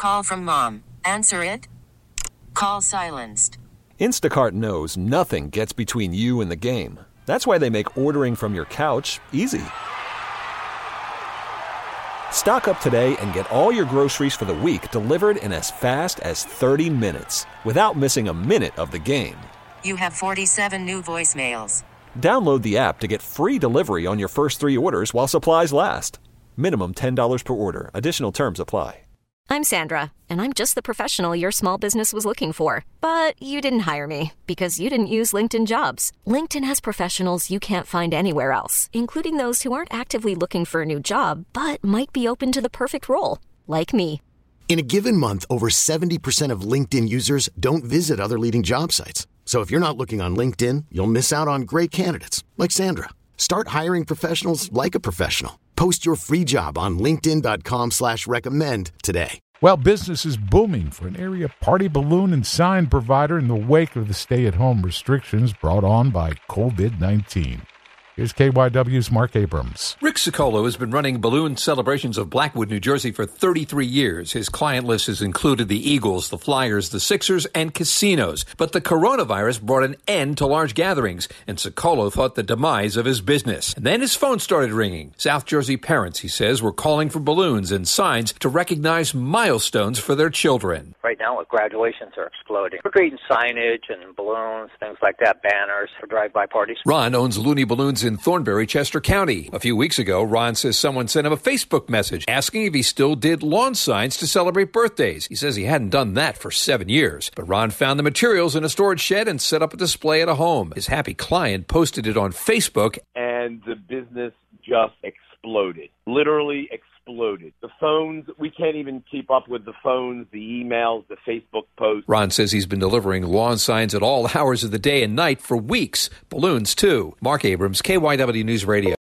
call from mom. Answer it. Call silenced. Instacart knows nothing gets between you and the game. That's why they make ordering from your couch easy. Stock up today and get all your groceries for the week delivered in as fast as 30 minutes without missing a minute of the game. You have 47 new voicemails. Download the app to get free delivery on your first 3 orders while supplies last. Minimum $10 per order. Additional terms apply. I'm Sandra, and I'm just the professional your small business was looking for. But you didn't hire me because you didn't use LinkedIn Jobs. LinkedIn has professionals you can't find anywhere else, including those who aren't actively looking for a new job, but might be open to the perfect role, like me. In a given month, over 70% of LinkedIn users don't visit other leading job sites. So if you're not looking on LinkedIn, you'll miss out on great candidates like Sandra. Start hiring professionals like a professional. Post your free job on linkedin.com/recommend today. Well, business is booming for an area party balloon and sign provider in the wake of the stay-at-home restrictions brought on by COVID-19. Here's KYW's Mark Abrams. Rick Sicolo has been running balloon celebrations of Blackwood, New Jersey for 33 years. His client list has included the Eagles, the Flyers, the Sixers, and casinos. But the coronavirus brought an end to large gatherings, and Sicolo thought the demise of his business. And then his phone started ringing. South Jersey parents, he says, were calling for balloons and signs to recognize milestones for their children. Right now, graduations are exploding. We're creating signage and balloons, things like that, banners for drive-by parties. Ron owns Looney Balloons in Thornbury, Chester County. A few weeks ago, Ron says someone sent him a Facebook message asking if he still did lawn signs to celebrate birthdays. He says he hadn't done that for 7 years. But Ron found the materials in a storage shed and set up a display at a home. His happy client posted it on Facebook. And the business just exploded. Literally exploded. The phones, we can't even keep up with the phones, the emails, the Facebook posts. Ron says he's been delivering lawn signs at all hours of the day and night for weeks. Balloons, too. Mark Abrams, KYW News Radio.